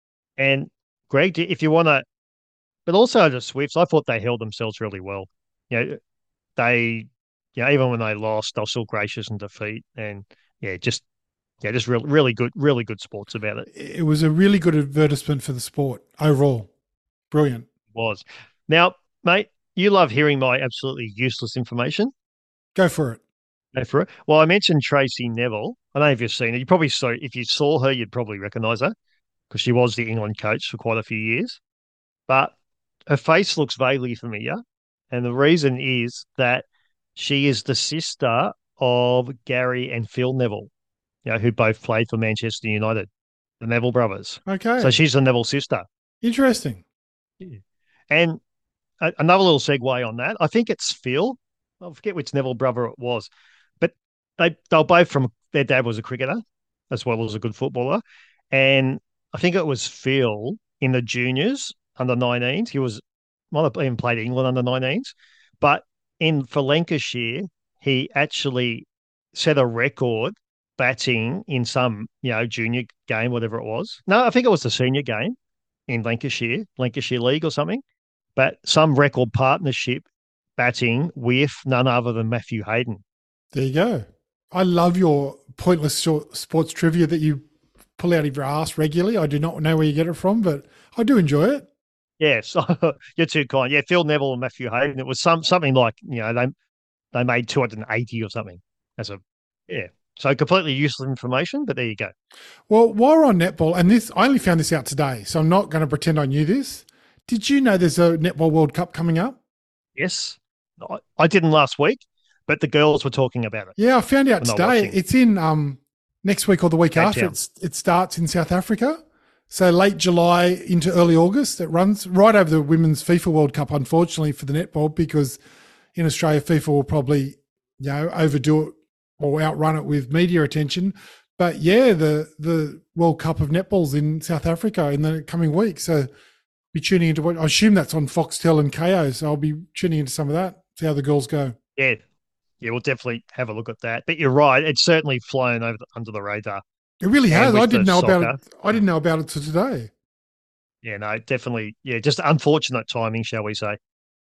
And Greg, if you want to, but also the Swifts, I thought they held themselves really well. You know, they, you know, even when they lost, they were still gracious in defeat. And yeah, just, yeah, just really, really good, really good sports about it. It was a really good advertisement for the sport overall. Brilliant. It was. Now, mate, you love hearing my absolutely useless information. Go for it. Go for it. Well, I mentioned Tracy Neville. I don't know if you've seen her. You probably saw, if you saw her, you'd probably recognise her because she was the England coach for quite a few years. But her face looks vaguely familiar. And the reason is that she is the sister of Gary and Phil Neville, you know, who both played for Manchester United, the Neville brothers. Okay. So she's the Neville sister. Interesting. Yeah. And a- another little segue on that, I think it's Phil. I forget which Neville brother it was, but they they're both from, their dad was a cricketer as well as a good footballer. And I think it was Phil in the juniors under nineteens. He was, might have even played England under nineteens, but in for Lancashire, he actually set a record batting in some, you know, junior game, whatever it was. No, I think it was the senior game in Lancashire, Lancashire League or something, but some record partnership batting with none other than Matthew Hayden. There you go. I love your pointless short sports trivia that you pull out of your ass regularly. I do not know where you get it from, but I do enjoy it. Yes, you're too kind. Yeah, Phil Neville and Matthew Hayden. It was some something like, you know, they they made two hundred eighty or something as a, yeah. So completely useless information, but there you go. Well, while we're on netball, and this, I only found this out today, so I'm not going to pretend I knew this. Did you know there's a Netball World Cup coming up? Yes. I, I didn't last week, but the girls were talking about it. Yeah, I found out today. It's in um, next week or the week after. It's, it starts in South Africa. So late July into early August. It runs right over the Women's FIFA World Cup, unfortunately, for the netball, because in Australia, FIFA will probably, you know, overdo it or outrun it with media attention. But yeah, the the World Cup of netball's in South Africa in the coming week. So be tuning into what I assume that's on Foxtel and K O. So I'll be tuning into some of that, see how the girls go. Yeah. Yeah, we'll definitely have a look at that. But you're right, it's certainly flown over the, under the radar. It really has. I didn't know soccer. about it. I didn't know about it till today. Yeah, no, definitely. Yeah, just unfortunate timing, shall we say.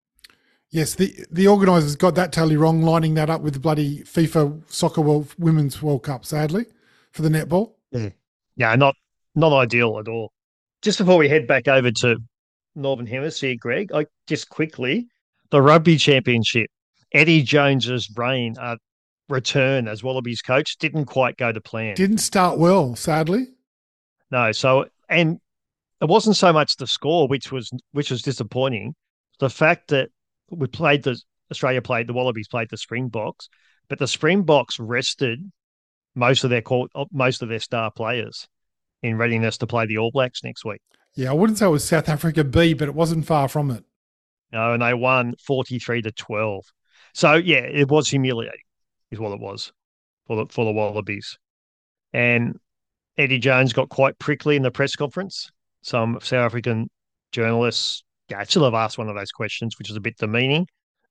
Yes, the, the organisers got that totally wrong, lining that up with the bloody FIFA Soccer World Women's World Cup, sadly, for the netball. Yeah, yeah, not not ideal at all. Just before we head back over to Northern Hemisphere, Greg, I just quickly the Rugby Championship. Eddie Jones's reign, uh, return as Wallabies coach didn't quite go to plan. Didn't start well, sadly. No, so and it wasn't so much the score, which was which was disappointing. The fact that we played the Australia played the Wallabies played the Springboks, but the Springboks rested most of their most of their star players in readiness to play the All Blacks next week. Yeah, I wouldn't say it was South Africa B, but it wasn't far from it. No, and they won forty-three to twelve. So yeah, it was humiliating, is what it was for the for the Wallabies. And Eddie Jones got quite prickly in the press conference. Some South African journalists actually have asked one of those questions, which was a bit demeaning.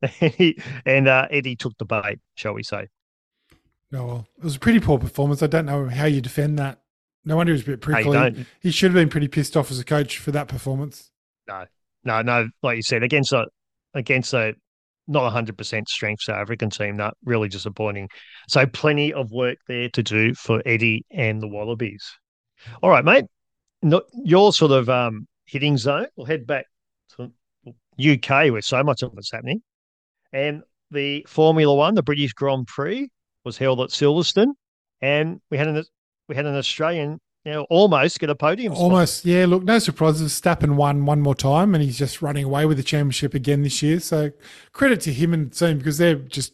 and uh, Eddie took the bait, shall we say. Oh, well, it was a pretty poor performance. I don't know how you defend that. No wonder he was a bit prickly. Hey, he should have been pretty pissed off as a coach for that performance. No, no, no. Like you said, against a against a not one hundred percent strength South African team, that really disappointing. So plenty of work there to do for Eddie and the Wallabies. All right, mate. Not your sort of um, hitting zone. We'll head back to U K where so much of it's happening. And the Formula One, the British Grand Prix, was held at Silverstone, and we had an we had an Australian, you know, almost get a podium spot. Almost, yeah. Look, no surprises. Verstappen won one more time, and he's just running away with the championship again this year. So credit to him and the team because they're just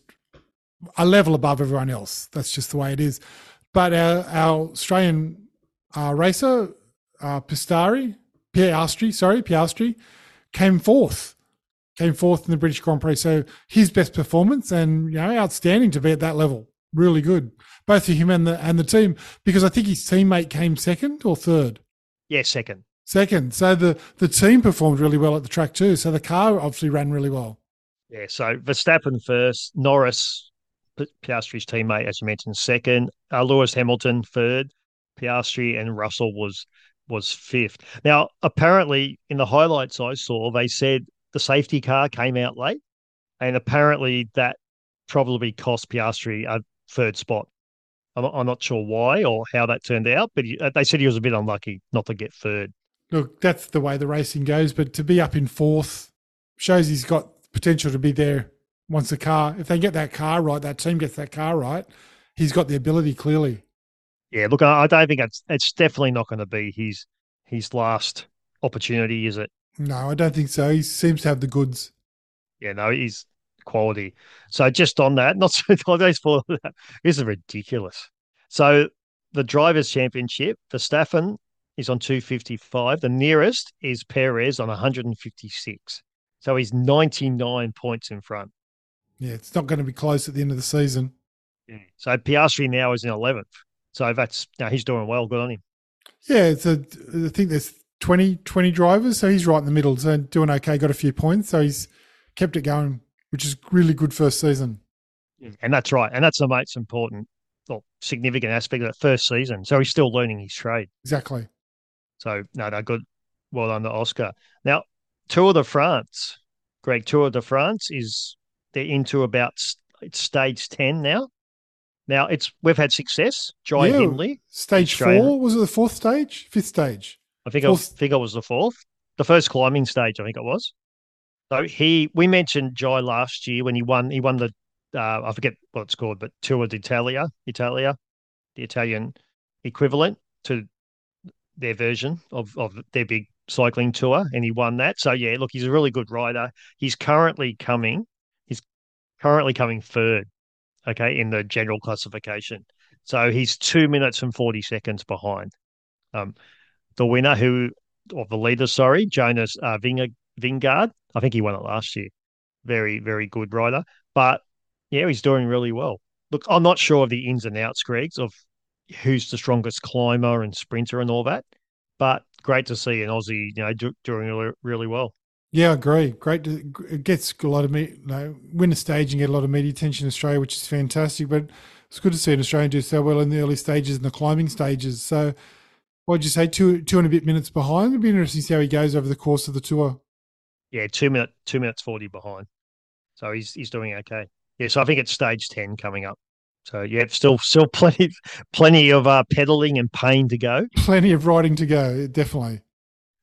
a level above everyone else. That's just the way it is. But our, our Australian uh, racer, uh, Pistari, Piastri, sorry, Piastri, came fourth. Came fourth in the British Grand Prix. So his best performance and, you know, outstanding to be at that level. Really good. Both for him and the and the team, because I think his teammate came second or third. Yeah, second. Second. So the, the team performed really well at the track too. So the car obviously ran really well. Yeah, so Verstappen first, Norris, Piastri's teammate, as you mentioned, second, uh, Lewis Hamilton third, Piastri and Russell was was fifth. Now, apparently in the highlights I saw, they said the safety car came out late, and apparently that probably cost Piastri a third spot. I'm, I'm not sure why or how that turned out, but he, they said he was a bit unlucky not to get third. Look, that's the way the racing goes, but to be up in fourth shows he's got potential to be there once the car, if they get that car right, that team gets that car right, he's got the ability clearly. Yeah, look, I don't think it's it's definitely not going to be his his last opportunity, is it? No, I don't think so. He seems to have the goods. Yeah, no, he's quality. So just on that, not so holidays for that. This is ridiculous. So the Drivers' Championship, Verstappen is on two fifty-five. The nearest is Perez on one fifty-six. So he's ninety-nine points in front. Yeah, it's not going to be close at the end of the season. Yeah. So Piastri now is in eleventh. So that's, no, he's doing well. Good on him. Yeah, it's a, I think there's twenty, twenty drivers, so he's right in the middle. So doing okay, got a few points. So he's kept it going, which is really good first season. And that's right. And that's the most important, well, significant aspect of that first season. So he's still learning his trade. Exactly. So, no, no, good. Well done to Oscar. Now, Tour de France, Greg, Tour de France is, they're into about, it's stage ten now. Now, it's we've had success. Jai yeah, Hindley. Stage four, was it the fourth stage? Fifth stage? I think, I think it was the fourth. The first climbing stage, I think it was. So he, we mentioned Jai last year when he won, he won the, uh, I forget what it's called, but Tour d'Italia, Italia, the Italian equivalent to their version of, of their big cycling tour, and he won that. So yeah, look, he's a really good rider. He's currently coming, he's currently coming third, okay, in the general classification. So he's two minutes and forty seconds behind. Um, the winner who, or the leader, sorry, Jonas uh, Vingegaard, I think he won it last year. Very, very good rider. But yeah, he's doing really well. Look, I'm not sure of the ins and outs, Greg, of who's the strongest climber and sprinter and all that. But great to see an Aussie, you know, do, doing really, really well. Yeah, I agree. Great. To, it gets a lot of me, you know, win a stage and get a lot of media attention in Australia, which is fantastic. But it's good to see an Australian do so well in the early stages and the climbing stages. So, what'd you say? Two, two and a bit minutes behind. It'll be interesting to see how he goes over the course of the tour. Yeah, two minute, two minutes forty behind. So he's he's doing okay. Yeah, so I think it's stage ten coming up. So yeah, still still plenty plenty of uh, pedaling and pain to go. Plenty of riding to go, definitely.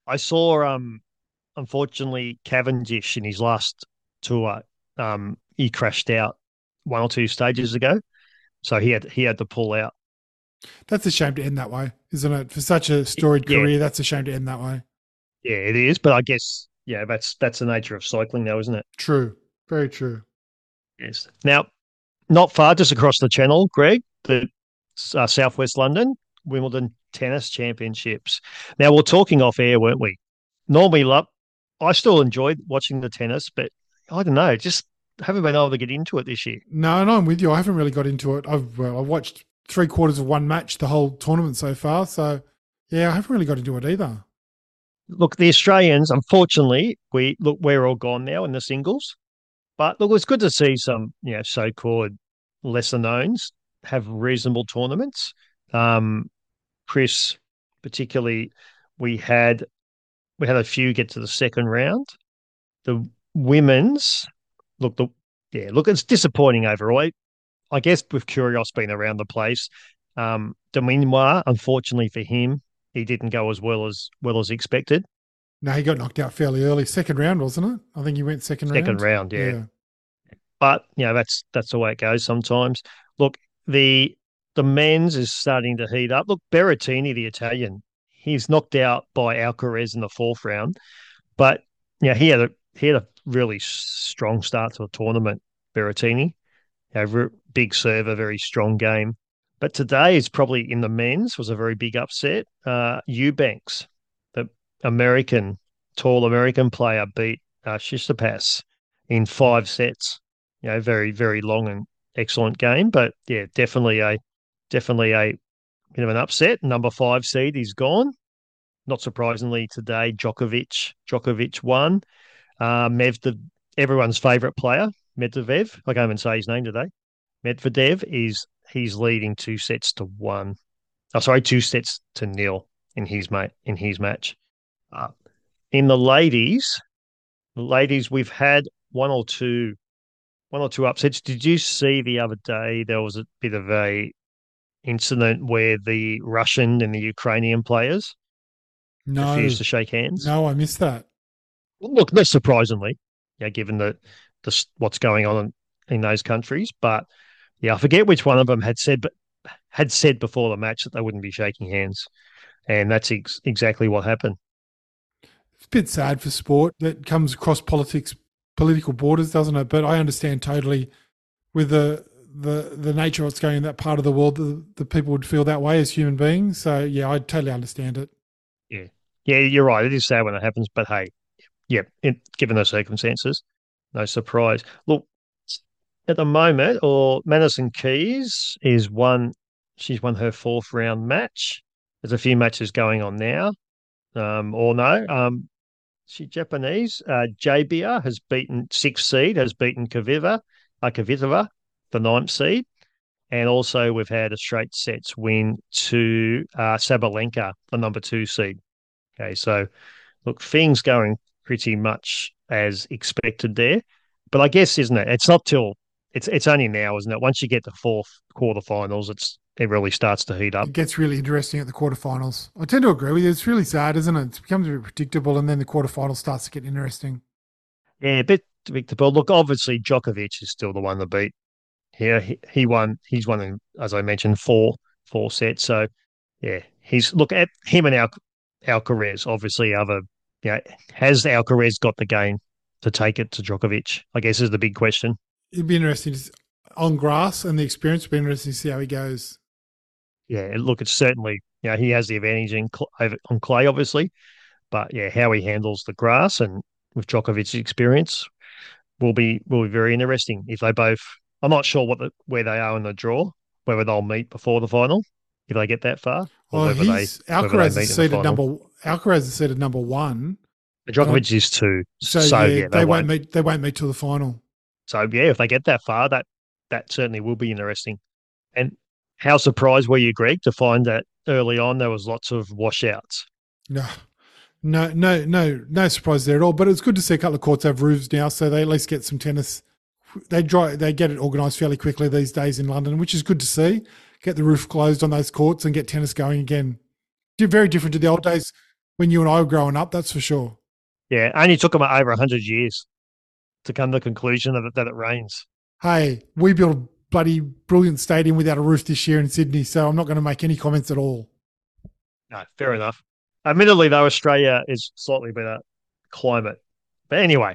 I saw um unfortunately Cavendish in his last tour, um, he crashed out one or two stages ago. So he had he had to pull out. That's a shame to end that way, isn't it? For such a storied Yeah, career, that's a shame to end that way. yeah, it is. But I guess yeah, that's that's the nature of cycling, though, isn't it? True. Very true. Yes. Now, not far, just across the channel, Greg, the uh, Southwest London Wimbledon Tennis Championships. Now, we're talking off air, weren't we? Normally, love, I still enjoyed watching the tennis, but I don't know, just haven't been able to get into it this year. No, and I'm with you. I haven't really got into it. I've well, I've watched three quarters of one match the whole tournament so far. So yeah, I haven't really got into it either. Look, the Australians, unfortunately, we look we're all gone now in the singles. But look, it's good to see some, you know, so-called lesser knowns have reasonable tournaments. Um, Chris, particularly, we had we had a few get to the second round. The women's look, the yeah, look, it's disappointing overall. I guess with Kyrgios being around the place, um, Dominois, unfortunately for him, he didn't go as well as well as expected. No, he got knocked out fairly early. Second round, wasn't it? I think he went second round. Second round, yeah. yeah. But you know, that's that's the way it goes sometimes. Look, the the men's is starting to heat up. Look, Berrettini, the Italian, he's knocked out by Alcaraz in the fourth round, but yeah, he had a he had a really strong start to the tournament. Berrettini, you know, big server, very strong game. But today is probably in the men's was a very big upset. Uh, Eubanks, the American tall American player, beat uh, Tsitsipas in five sets. You know, very very long and excellent game. But yeah, definitely a definitely a bit of an upset. Number five seed is gone. Not surprisingly, today Djokovic Djokovic won. Uh, Medvedev, everyone's favourite player, Medvedev. I can't even say his name today. Medvedev is he's leading two sets to one. Oh, sorry, two sets to nil in his mate in his match. Uh, in the ladies, the ladies we've had one or two, one or two upsets. Did you see the other day there was a bit of a incident where the Russian and the Ukrainian players no, refused to shake hands? No, I missed that. Look, not surprisingly, yeah, given the, the what's going on in, in those countries, but yeah, I forget which one of them had said, but had said before the match that they wouldn't be shaking hands, and that's ex- exactly what happened. It's a bit sad for sport that comes across politics, political borders, doesn't it? But I understand totally with the the the nature of what's going in that part of the world, the, the people would feel that way as human beings. So yeah, I totally understand it. Yeah, yeah, you're right. It is sad when it happens, but hey, yeah, it, given the circumstances, no surprise. Look, at the moment, or Madison Keys is one. She's won her fourth round match. There's a few matches going on now, um, or no. Um, she's Japanese. Uh, J B R has beaten sixth seed, has beaten Kvitova, uh, Kvitova, the ninth seed, and also we've had a straight sets win to uh, Sabalenka, the number two seed. Okay, so look, things going pretty much as expected there. But I guess, isn't it? It's not till it's it's only now, isn't it? Once you get to fourth quarterfinals, it's it really starts to heat up. It gets really interesting at the quarterfinals. I tend to agree with you. It's really sad, isn't it? It becomes a bit predictable, and then the quarterfinals starts to get interesting. Yeah, a bit predictable. Look, obviously Djokovic is still the one to beat. Yeah, he, he won. He's won in, as I mentioned, four four sets. So yeah, he's look at him and Al, Alcaraz. Obviously, other you know, has Alcaraz got the game to take it to Djokovic? I guess is the big question. It'd be interesting to, on grass, and the experience would be interesting to see how he goes. Yeah, look, it's certainly you know he has the advantage in over on clay, obviously, but yeah, how he handles the grass and with Djokovic's experience will be will be very interesting. If they both, I'm not sure what the, where they are in the draw, whether they'll meet before the final, if they get that far. Or oh, whether he's they, Alcaraz is seated number Alcaraz is seated number one. Djokovic is two, so, so yeah, yeah, they, they won't meet. They won't meet till the final. So yeah, if they get that far, that that certainly will be interesting. And how surprised were you, Greg, to find that early on there was lots of washouts? No, no, no, no, no surprise there at all. But it's good to see a couple of courts have roofs now, so they at least get some tennis. They dry, they get it organised fairly quickly these days in London, which is good to see. Get the roof closed on those courts and get tennis going again. Very different to the old days. when you and I were growing up, that's for sure. Yeah, only took them over one hundred years to come to the conclusion that it, that it rains. Hey, we built a bloody brilliant stadium without a roof this year in Sydney, so I'm not going to make any comments at all. No, fair enough. Admittedly, though, Australia is slightly better climate. But anyway,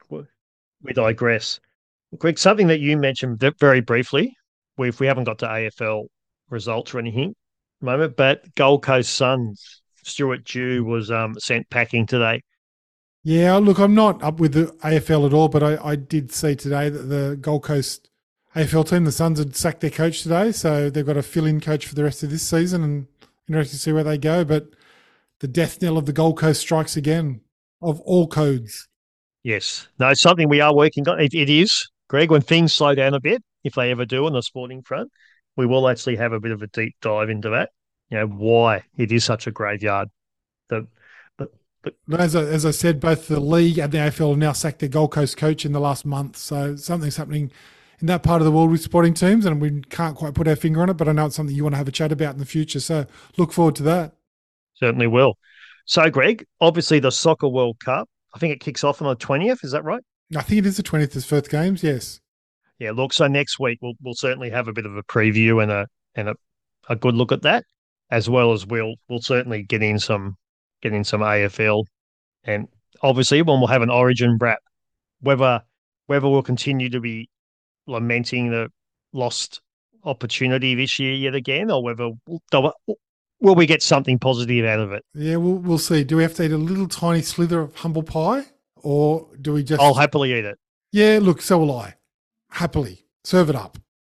we digress. Greg, something that you mentioned very briefly, if we haven't got to A F L results or anything at the moment, but Gold Coast Suns, Stuart Dew was um, sent packing today. Yeah, look, I'm not up with the A F L at all, but I, I did see today that the Gold Coast A F L team, the Suns, had sacked their coach today, so they've got a fill-in coach for the rest of this season, and interested to see where they go. But the death knell of the Gold Coast strikes again, of all codes. Yes. No, it's something we are working on. It, it is, Greg, when things slow down a bit, if they ever do on the sporting front, we will actually have a bit of a deep dive into that, you know, why it is such a graveyard. The, the, the as, I, as I said, both the league and the A F L have now sacked their Gold Coast coach in the last month, so something's happening in that part of the world with sporting teams, and we can't quite put our finger on it, but I know it's something you want to have a chat about in the future, so look forward to that. Certainly will. So, Greg, obviously the Soccer World Cup, I think it kicks off on the twentieth, is that right? I think it is the twentieth as first games, yes. Yeah, look, so next week we'll we'll certainly have a bit of a preview and a and a, a good look at that, as well as we'll we'll certainly get in some get in some A F L, and obviously when we'll have an Origin wrap, whether whether we'll continue to be lamenting the lost opportunity this year yet again, or whether we'll, will we get something positive out of it? Yeah, we'll we'll see. Do we have to eat a little tiny slither of humble pie, or do we just? I'll happily eat it. Yeah, look, so will I. Happily serve it up.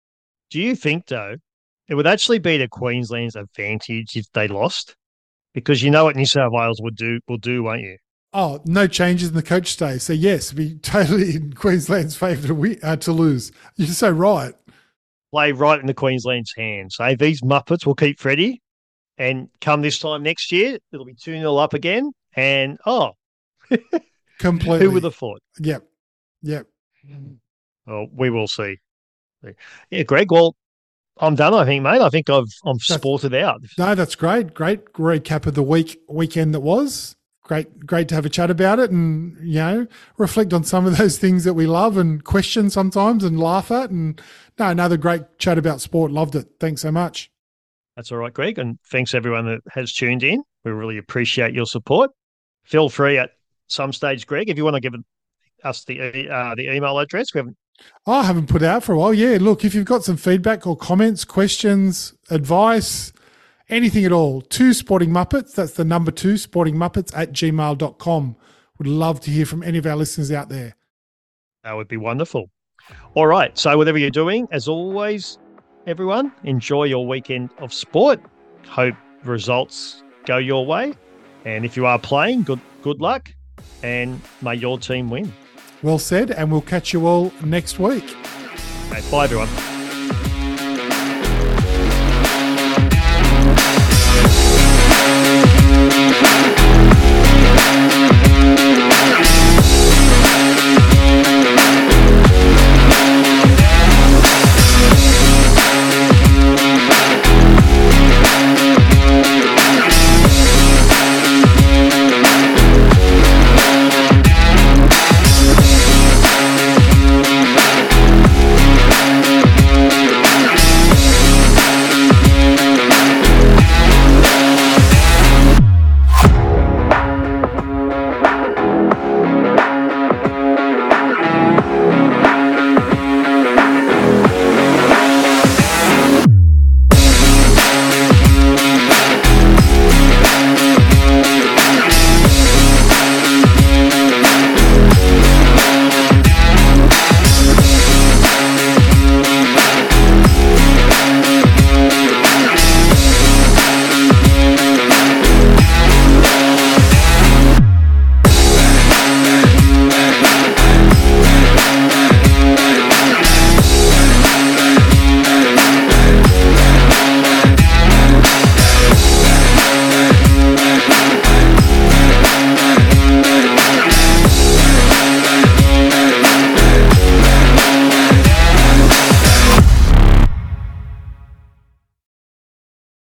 Do you think though it would actually be to Queensland's advantage if they lost? Because you know what New South Wales would do, will do, won't you? Oh, no changes in the coach stay. So yes, it'd be totally in Queensland's favour to, win, uh, to lose. You're so right. Play right in the Queensland's hands. Say these Muppets will keep Freddie, and come this time next year, it'll be two nil up again. And oh, completely. Who would have thought? Yep, yep. Well, we will see. Yeah, Greg. Well, I'm done. I think, mate. I think I've I'm that's, sported out. No, that's great. Great recap of the week weekend that was. Great, great to have a chat about it, and you know, reflect on some of those things that we love and question sometimes and laugh at. And no, another great chat about sport. Loved it. Thanks so much. That's all right, Greg, and thanks everyone that has tuned in. We really appreciate your support. Feel free at some stage, Greg, if you want to give us the uh, the email address. We haven't. Oh, I haven't put it out for a while. Yeah, look, if you've got some feedback or comments, questions, advice, anything at all, two Sporting Muppets, that's the number two, Sporting Muppets at gmail dot com. Would love to hear from any of our listeners out there. That would be wonderful. All right, so whatever you're doing, as always, everyone, enjoy your weekend of sport. Hope results go your way. And if you are playing, good good luck, and may your team win. Well said, and we'll catch you all next week. Okay, bye, everyone.